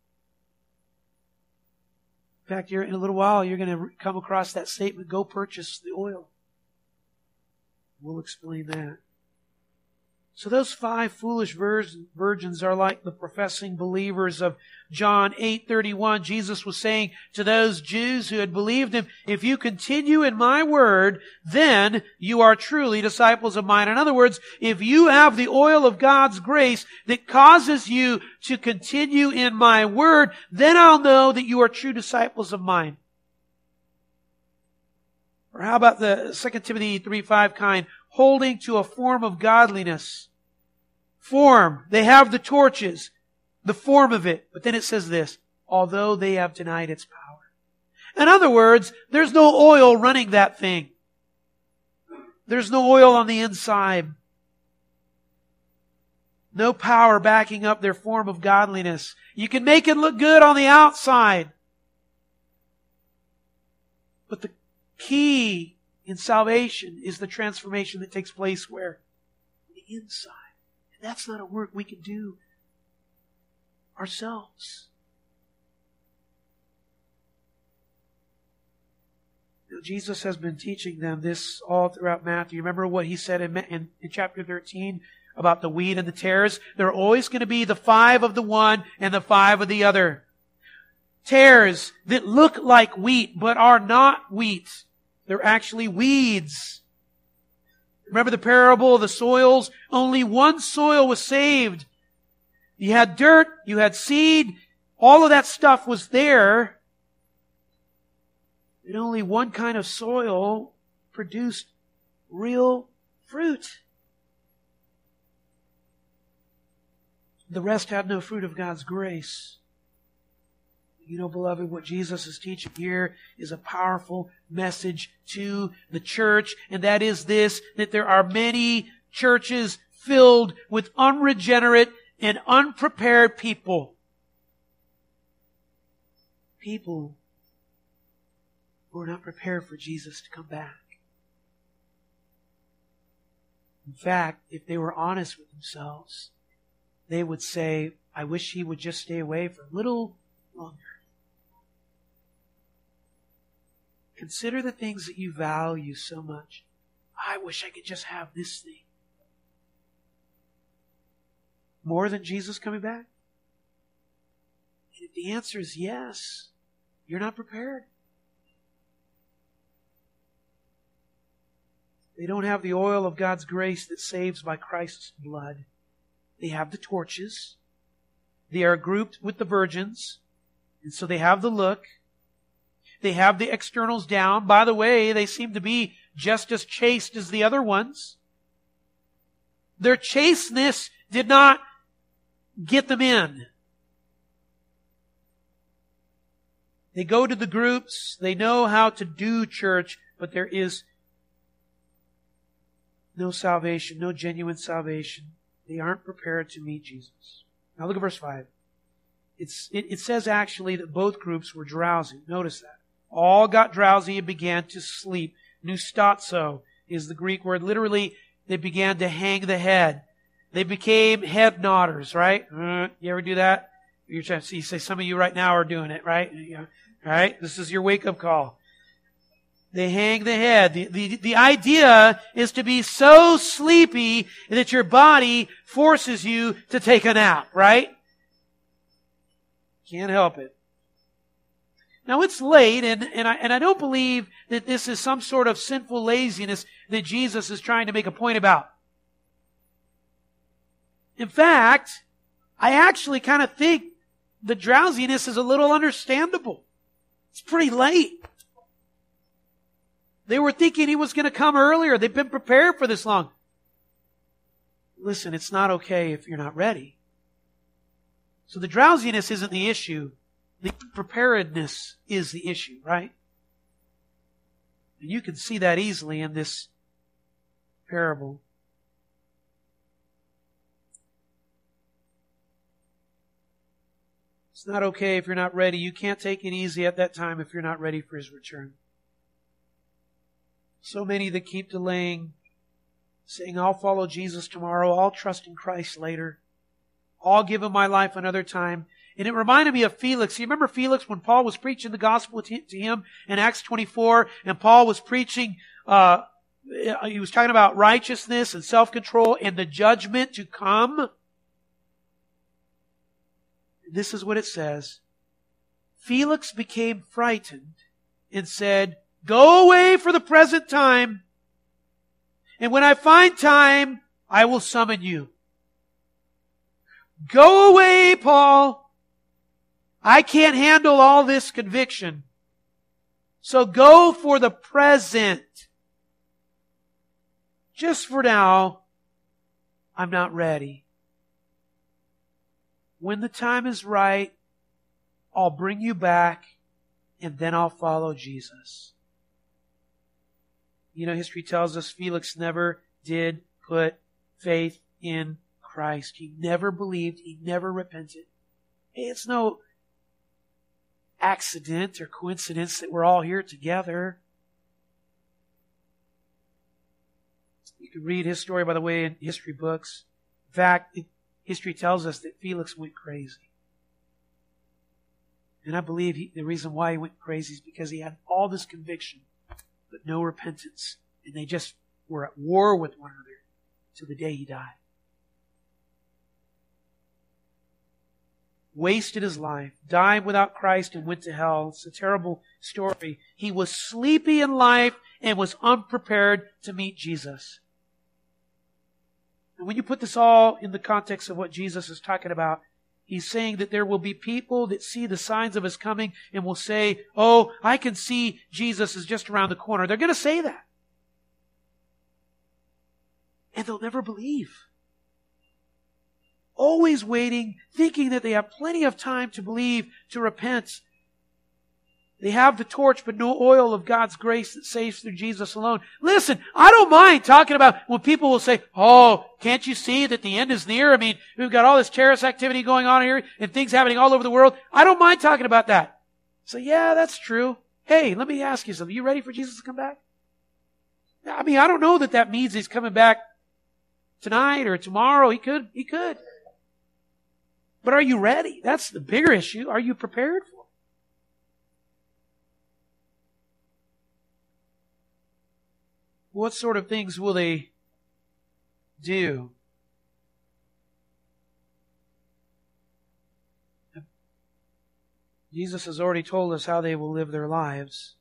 In fact, you're, in a little while, you're going to come across that statement, go purchase the oil. We'll explain that. So those five foolish virgins are like the professing believers of John eight thirty-one. Jesus was saying to those Jews who had believed Him, if you continue in my word, then you are truly disciples of mine. In other words, if you have the oil of God's grace that causes you to continue in my word, then I'll know that you are true disciples of mine. Or how about the Second Timothy three five kind? Holding to a form of godliness. Form. They have the torches. The form of it. But then it says this. Although they have denied its power. In other words, there's no oil running that thing. There's no oil on the inside. No power backing up their form of godliness. You can make it look good on the outside. But the key in salvation is the transformation that takes place where? On the inside. And that's not a work we can do ourselves. Now, Jesus has been teaching them this all throughout Matthew. Remember what He said in, in, in chapter thirteen about the wheat and the tares? There are always going to be the five of the one and the five of the other. Tares that look like wheat but are not wheat. They're actually weeds. Remember the parable of the soils? Only one soil was saved. You had dirt, you had seed, all of that stuff was there. And only one kind of soil produced real fruit. The rest had no fruit of God's grace. You know, beloved, what Jesus is teaching here is a powerful message to the church, and that is this, that there are many churches filled with unregenerate and unprepared people. People who are not prepared for Jesus to come back. In fact, if they were honest with themselves, they would say, I wish He would just stay away for a little longer. Consider the things that you value so much. I wish I could just have this thing. More than Jesus coming back? And if the answer is yes, you're not prepared. They don't have the oil of God's grace that saves by Christ's blood. They have the torches. They are grouped with the virgins. And so they have the look. They have the externals down. By the way, they seem to be just as chaste as the other ones. Their chasteness did not get them in. They go to the groups. They know how to do church, but there is no salvation, no genuine salvation. They aren't prepared to meet Jesus. Now look at verse five. it's, it, it says actually that both groups were drowsy. Notice that. All got drowsy and began to sleep. Nustatso is the Greek word. Literally, they began to hang the head. They became head nodders, right? Uh, you ever do that? You're trying to see, say some of you right now are doing it, right? You know, right? This is your wake-up call. They hang the head. The, the, the idea is to be so sleepy that your body forces you to take a nap, right? Can't help it. Now it's late, and, and, I, and I don't believe that this is some sort of sinful laziness that Jesus is trying to make a point about. In fact, I actually kind of think the drowsiness is a little understandable. It's pretty late. They were thinking He was going to come earlier. They've been prepared for this long. Listen, it's not okay if you're not ready. So the drowsiness isn't the issue. The preparedness is the issue, right? And you can see that easily in this parable. It's not okay if you're not ready. You can't take it easy at that time if you're not ready for His return. So many that keep delaying, saying, I'll follow Jesus tomorrow, I'll trust in Christ later, I'll give Him my life another time. And it reminded me of Felix. You remember Felix when Paul was preaching the gospel to him in Acts twenty-four, and Paul was preaching, uh, he was talking about righteousness and self-control and the judgment to come. This is what it says. Felix became frightened and said, go away for the present time, and when I find time, I will summon you. Go away, Paul. I can't handle all this conviction. So go for the present. Just for now, I'm not ready. When the time is right, I'll bring you back, and then I'll follow Jesus. You know, history tells us Felix never did put faith in Christ. He never believed. He never repented. Hey, it's no accident or coincidence that we're all here together. You can read his story, by the way, in history books. In fact, it, history tells us that Felix went crazy. And I believe he, the reason why he went crazy is because he had all this conviction, but no repentance. And they just were at war with one another till the day he died. Wasted his life, died without Christ, and went to hell. It's a terrible story. He was sleepy in life and was unprepared to meet Jesus. And when you put this all in the context of what Jesus is talking about, He's saying that there will be people that see the signs of His coming and will say, oh, I can see Jesus is just around the corner. They're going to say that. And they'll never believe. Always waiting, thinking that they have plenty of time to believe, to repent. They have the torch, but no oil of God's grace that saves through Jesus alone. Listen, I don't mind talking about when people will say, oh, can't you see that the end is near? I mean, we've got all this terrorist activity going on here and things happening all over the world. I don't mind talking about that. So yeah, that's true. Hey, let me ask you something. You ready for Jesus to come back? I mean, I don't know that that means He's coming back tonight or tomorrow. He could, he could. But are you ready? That's the bigger issue. Are you prepared for it? What sort of things will they do? Jesus has already told us how they will live their lives.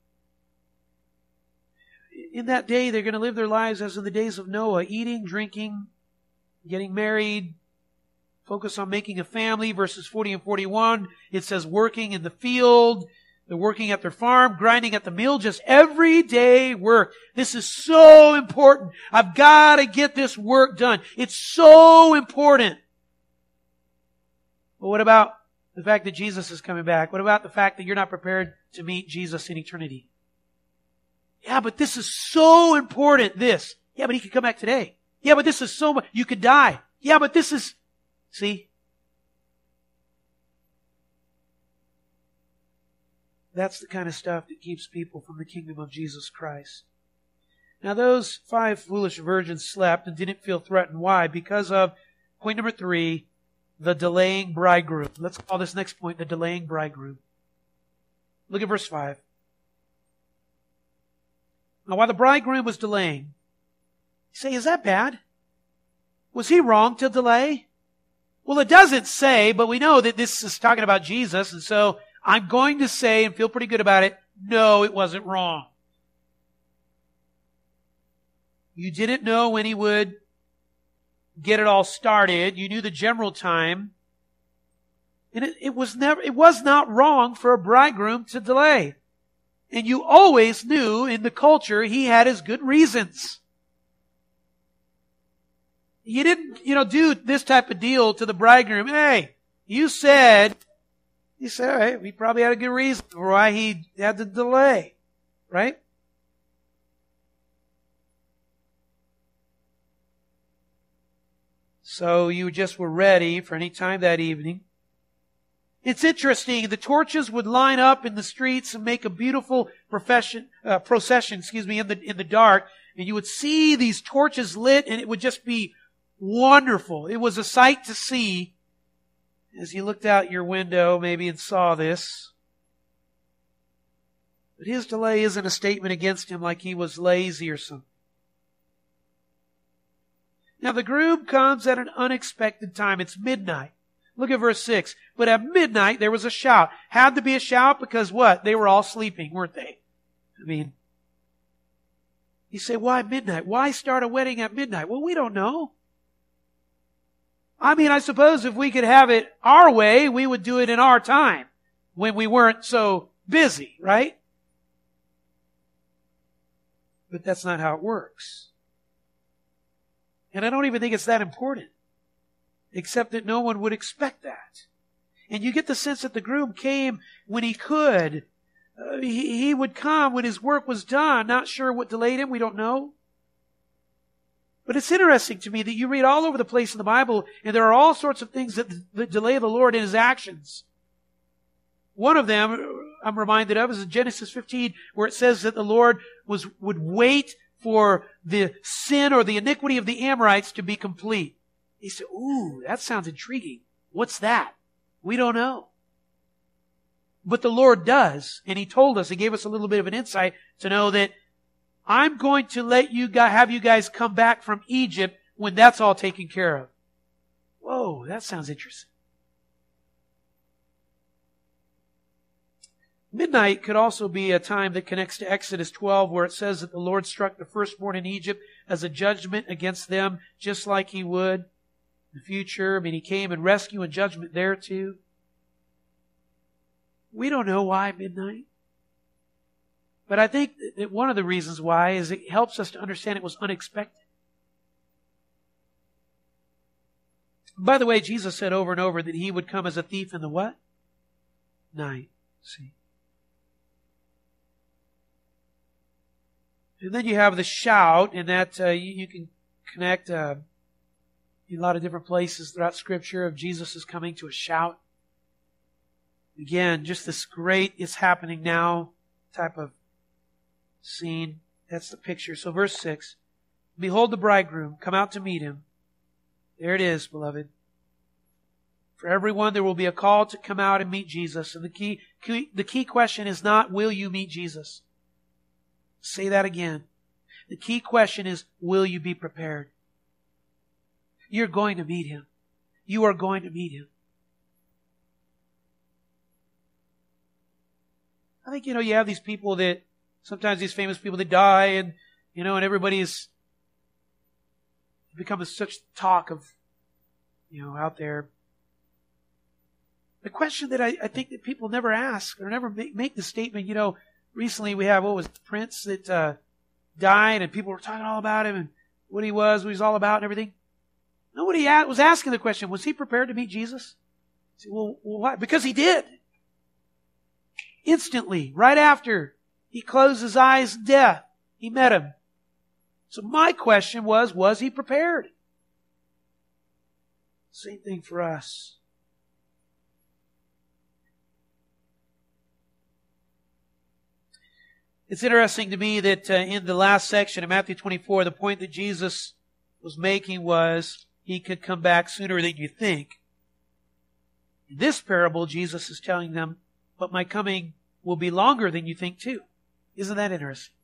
In that day, they're going to live their lives as in the days of Noah, eating, drinking, getting married, focus on making a family. Verses forty and forty-one, it says working in the field. They're working at their farm, grinding at the mill, just everyday work. This is so important. I've got to get this work done. It's so important. But what about the fact that Jesus is coming back? What about the fact that you're not prepared to meet Jesus in eternity? Yeah, but this is so important, this. Yeah, but He could come back today. Yeah, but this is so much. You could die. Yeah, but this is... See? That's the kind of stuff that keeps people from the kingdom of Jesus Christ. Now those five foolish virgins slept and didn't feel threatened. Why? Because of, point number three, the delaying bridegroom. Let's call this next point the delaying bridegroom. Look at verse five. Now while the bridegroom was delaying, you say, is that bad? Was he wrong to delay? Well, it doesn't say, but we know that this is talking about Jesus, and so I'm going to say and feel pretty good about it, no, it wasn't wrong. You didn't know when he would get it all started. You knew the general time. And it, it was never, it was not wrong for a bridegroom to delay. And you always knew in the culture he had his good reasons. You didn't, you know, do this type of deal to the bridegroom. Hey, you said, you said, all right, we probably had a good reason for why he had to delay. Right? So you just were ready for any time that evening. It's interesting. The torches would line up in the streets and make a beautiful profession, uh, procession, excuse me, in the in the dark. And you would see these torches lit, and it would just be wonderful. It was a sight to see as you looked out your window maybe and saw this. But his delay isn't a statement against him like he was lazy or something. Now the groom comes at an unexpected time. It's midnight. Look at verse six. But at midnight there was a shout. Had to be a shout because what? They were all sleeping, weren't they? I mean, you say, why midnight? Why start a wedding at midnight? Well, we don't know. I mean, I suppose if we could have it our way, we would do it in our time when we weren't so busy, right? But that's not how it works. And I don't even think it's that important, except that no one would expect that. And you get the sense that the groom came when he could. Uh, he, he would come when his work was done. Not sure what delayed him. We don't know. But it's interesting to me that you read all over the place in the Bible, and there are all sorts of things that, that delay the Lord in His actions. One of them I'm reminded of is in Genesis fifteen, where it says that the Lord was would wait for the sin or the iniquity of the Amorites to be complete. He said, ooh, that sounds intriguing. What's that? We don't know. But the Lord does. And He told us, He gave us a little bit of an insight to know that I'm going to let you guys, have you guys come back from Egypt when that's all taken care of. Whoa, that sounds interesting. Midnight could also be a time that connects to Exodus twelve, where it says that the Lord struck the firstborn in Egypt as a judgment against them, just like He would in the future. I mean, He came and rescue and judgment there too. We don't know why midnight. But I think that one of the reasons why is it helps us to understand it was unexpected. By the way, Jesus said over and over that He would come as a thief in the what? Night. See? And then you have the shout, and that uh, you, you can connect uh, in a lot of different places throughout Scripture of Jesus is coming to a shout. Again, just this great, it's happening now type of scene. That's the picture. So verse six, behold the bridegroom, come out to meet Him. There it is, beloved. For everyone there will be a call to come out and meet Jesus. And the key, key the key question is not, will you meet Jesus? Say that again. The key question is, will you be prepared? You're going to meet Him. You are going to meet Him. I think, you know, you have these people that, sometimes these famous people that die and, you know, and everybody's become such talk of, you know, out there. The question that I, I think that people never ask or never make, make the statement, you know, recently we have, what was it, Prince that uh, died and people were talking all about him and what he was, what he was all about and everything. Nobody was asking the question, was he prepared to meet Jesus? Say, well, well, why? Because he did. Instantly, right after he closed his eyes in death, he met Him. So my question was, was he prepared? Same thing for us. It's interesting to me that uh, in the last section of Matthew twenty-four, the point that Jesus was making was he could come back sooner than you think. In this parable, Jesus is telling them, but my coming will be longer than you think too. Isn't that interesting?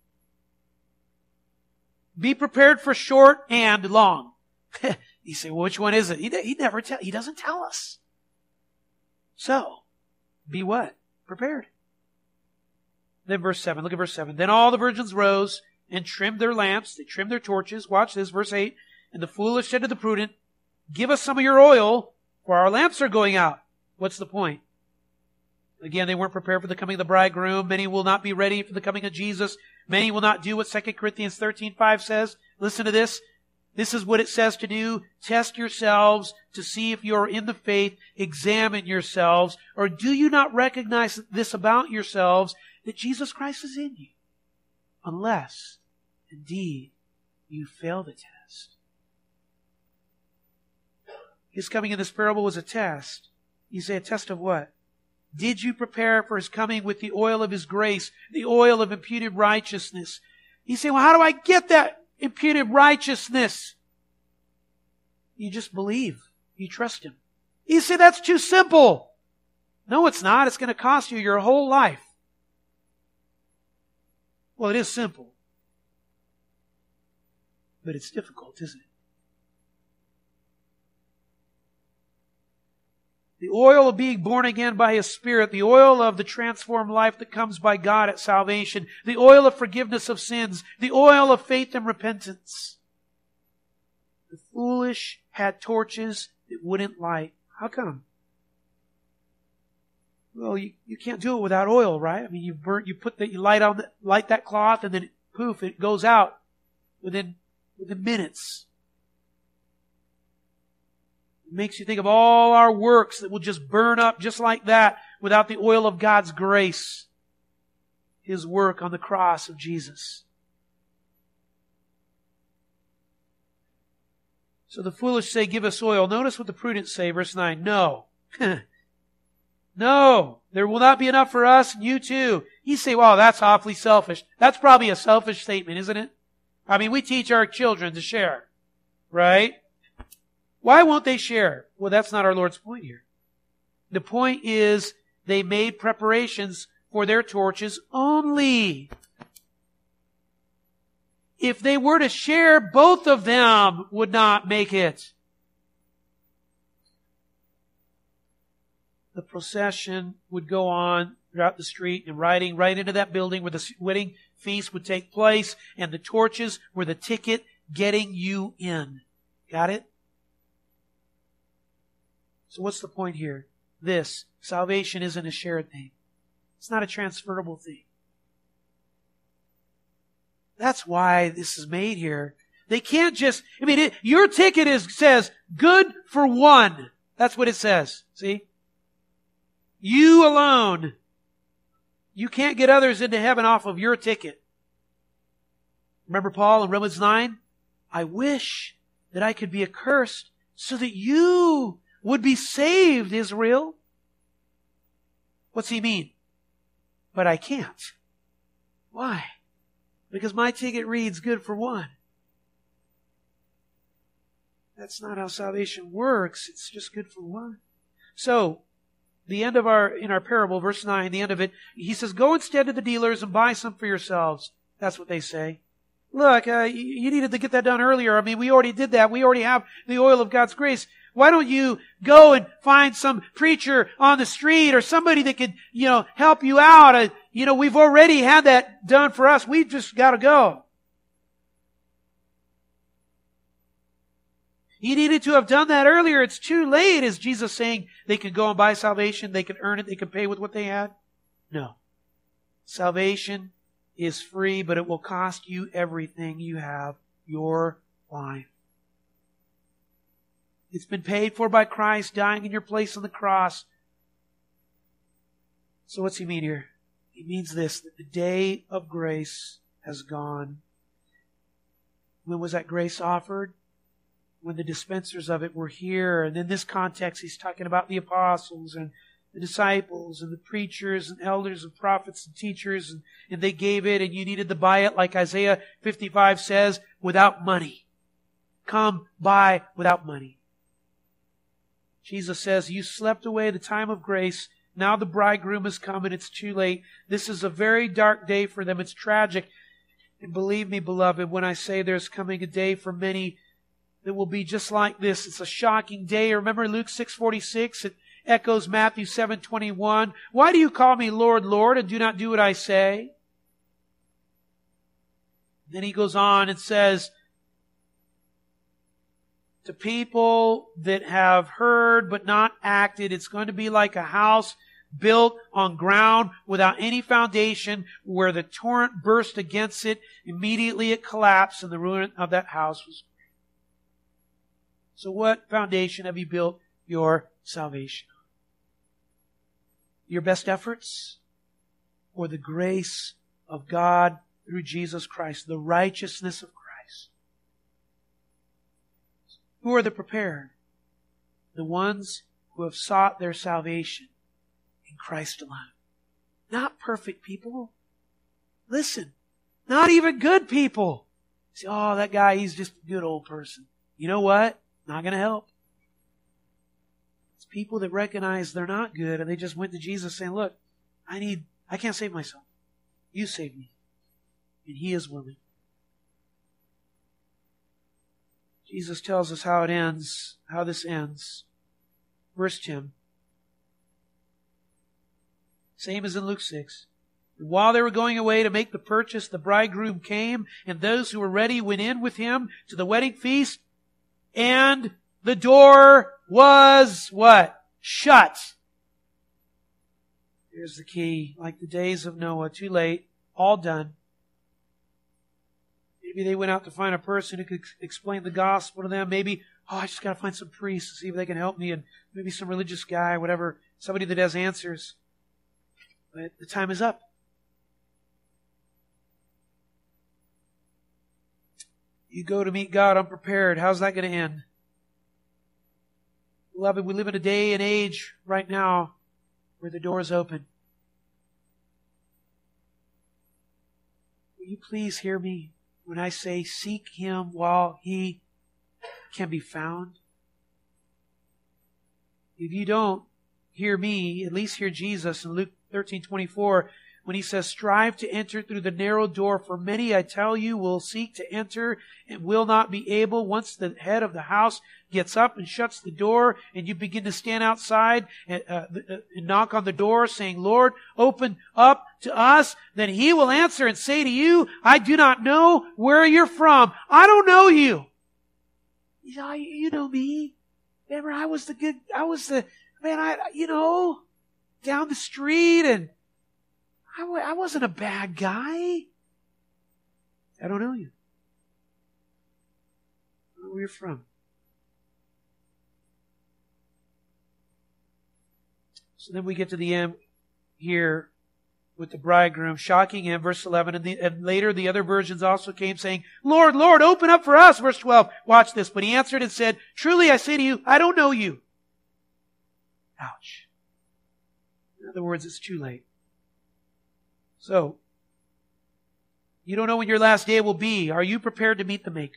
Be prepared for short and long. You say, well, which one is it? He, he never tell, he doesn't tell us. So, be what? Prepared. Then verse seven, look at verse seven. Then all the virgins rose and trimmed their lamps. They trimmed their torches. Watch this, verse eight. And the foolish said to the prudent, give us some of your oil, for our lamps are going out. What's the point? Again, they weren't prepared for the coming of the bridegroom. Many will not be ready for the coming of Jesus. Many will not do what Second Corinthians thirteen five says. Listen to this. This is what it says to do. Test yourselves to see if you are in the faith. Examine yourselves. Or do you not recognize this about yourselves, that Jesus Christ is in you? Unless, indeed, you fail the test. His coming in this parable was a test. You say, a test of what? Did you prepare for His coming with the oil of His grace, the oil of imputed righteousness? You say, well, how do I get that imputed righteousness? You just believe. You trust Him. You say, that's too simple. No, it's not. It's going to cost you your whole life. Well, it is simple. But it's difficult, isn't it? The oil of being born again by His Spirit, the oil of the transformed life that comes by God at salvation, the oil of forgiveness of sins, the oil of faith and repentance. The foolish had torches that wouldn't light. How come? Well, you, you can't do it without oil, right? I mean, you burn, you put that, you light on, the, light that cloth, and then poof, it goes out within within minutes. It makes you think of all our works that will just burn up just like that without the oil of God's grace. His work on the cross of Jesus. So the foolish say, give us oil. Notice what the prudent say, verse nine. No. No. There will not be enough for us and you too. You say, well, that's awfully selfish. That's probably a selfish statement, isn't it? I mean, we teach our children to share. Right? Why won't they share? Well, that's not our Lord's point here. The point is they made preparations for their torches only. If they were to share, both of them would not make it. The procession would go on throughout the street and riding right into that building where the wedding feast would take place, and the torches were the ticket getting you in. Got it? So what's the point here? This, salvation isn't a shared thing. It's not a transferable thing. That's why this is made here. They can't just, I mean, it, your ticket is says, good for one. That's what it says. See? You alone. You can't get others into heaven off of your ticket. Remember Paul in Romans nine? I wish that I could be accursed so that you would be saved, Israel. What's he mean? But I can't. Why? Because my ticket reads good for one. That's not how salvation works. It's just good for one. So, the end of our, in our parable, verse nine, the end of it, he says, go instead to the dealers and buy some for yourselves. That's what they say. Look, uh, you needed to get that done earlier. I mean, we already did that. We already have the oil of God's grace. Why don't you go and find some preacher on the street or somebody that could, you know, help you out? Uh, you know, we've already had that done for us. We've just got to go. You needed to have done that earlier. It's too late. Is Jesus saying they could go and buy salvation? They could earn it. They could pay with what they had? No. Salvation is free, but it will cost you everything you have, your life. It's been paid for by Christ dying in your place on the cross. So what's he mean here? He means this, that the day of grace has gone. When was that grace offered? When the dispensers of it were here. And in this context, he's talking about the apostles and the disciples and the preachers and elders and prophets and teachers, and, and they gave it, and you needed to buy it, like Isaiah fifty-five says, without money. Come buy without money. Jesus says, you slept away the time of grace. Now the bridegroom has come and it's too late. This is a very dark day for them. It's tragic. And believe me, beloved, when I say there's coming a day for many that will be just like this. It's a shocking day. Remember Luke six forty-six? It echoes Matthew seven twenty-one. Why do you call me Lord, Lord, and do not do what I say? Then he goes on and says, to people that have heard but not acted, it's going to be like a house built on ground without any foundation, where the torrent burst against it. Immediately it collapsed, and the ruin of that house was great. So what foundation have you built your salvation on? Your best efforts? Or the grace of God through Jesus Christ, the righteousness of Christ? Who are the prepared? The ones who have sought their salvation in Christ alone. Not perfect people. Listen, not even good people. Say, oh, that guy, he's just a good old person. You know what? Not going to help. It's people that recognize they're not good, and they just went to Jesus saying, look, I need, I can't save myself. You save me. And He is willing. Jesus tells us how it ends, how this ends. Verse ten. Same as in Luke six. And while they were going away to make the purchase, the bridegroom came, and those who were ready went in with him to the wedding feast, and the door was what? Shut. Here's the key. Like the days of Noah, too late, all done. Maybe they went out to find a person who could explain the gospel to them. Maybe, oh, I just got to find some priests to see if they can help me, and maybe some religious guy, whatever, somebody that has answers. But the time is up. You go to meet God unprepared. How's that going to end? Beloved, we live in a day and age right now where the door is open. Will you please hear me when I say seek Him while He can be found? If you don't hear me, at least hear Jesus in Luke thirteen twenty-four, when He says, strive to enter through the narrow door, for many, I tell you, will seek to enter and will not be able. Once the head of the house gets up and shuts the door, and you begin to stand outside and, uh, and knock on the door saying, Lord, open up to us, then He will answer and say to you, I do not know where you're from. I don't know you. You know, you know me. Remember, I was the good, I was the, man, I, you know, down the street, and I, I wasn't a bad guy. I don't know you. I don't know where you're from. So then we get to the end here with the bridegroom, shocking him, verse eleven. And, the, and later the other versions also came saying, Lord, Lord, open up for us, verse twelve. Watch this. But He answered and said, truly I say to you, I don't know you. Ouch. In other words, it's too late. So, you don't know when your last day will be. Are you prepared to meet the Maker?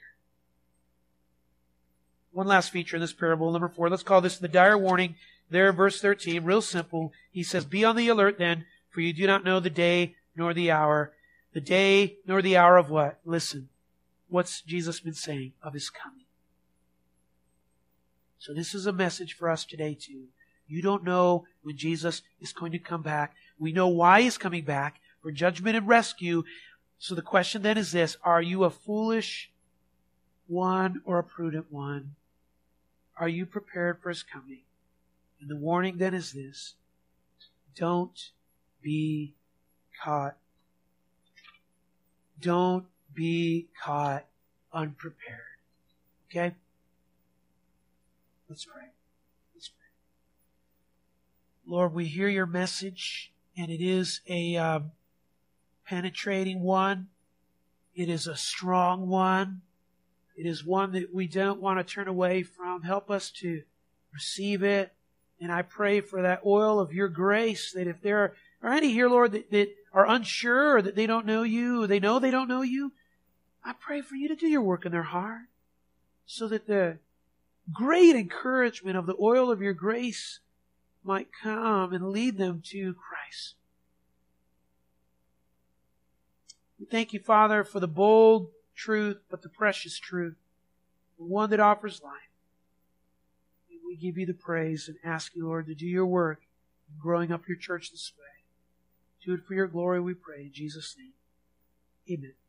One last feature in this parable, number four. Let's call this the dire warning. There, verse thirteen, real simple. He says, be on the alert then, for you do not know the day nor the hour. The day nor the hour of what? Listen. What's Jesus been saying? Of His coming. So this is a message for us today too. You don't know when Jesus is going to come back. We know why He's coming back, for judgment and rescue. So the question then is this: are you a foolish one or a prudent one? Are you prepared for His coming? And the warning then is this: don't be caught. Don't be caught unprepared. Okay? Let's pray. Let's pray. Lord, we hear Your message, and it is a um, penetrating one. It is a strong one. It is one that we don't want to turn away from. Help us to receive it And I pray for that oil of your grace, that if there are any here, Lord, that, that are unsure, or that they don't know you, or they know they don't know you, I pray for you to do your work in their heart, so that the great encouragement of the oil of your grace might come and lead them to Christ. We thank you, Father, for the bold truth, but the precious truth, the one that offers life. And we give you the praise and ask you, Lord, to do your work in growing up your church this way. Do it for your glory, we pray, in Jesus' name. Amen.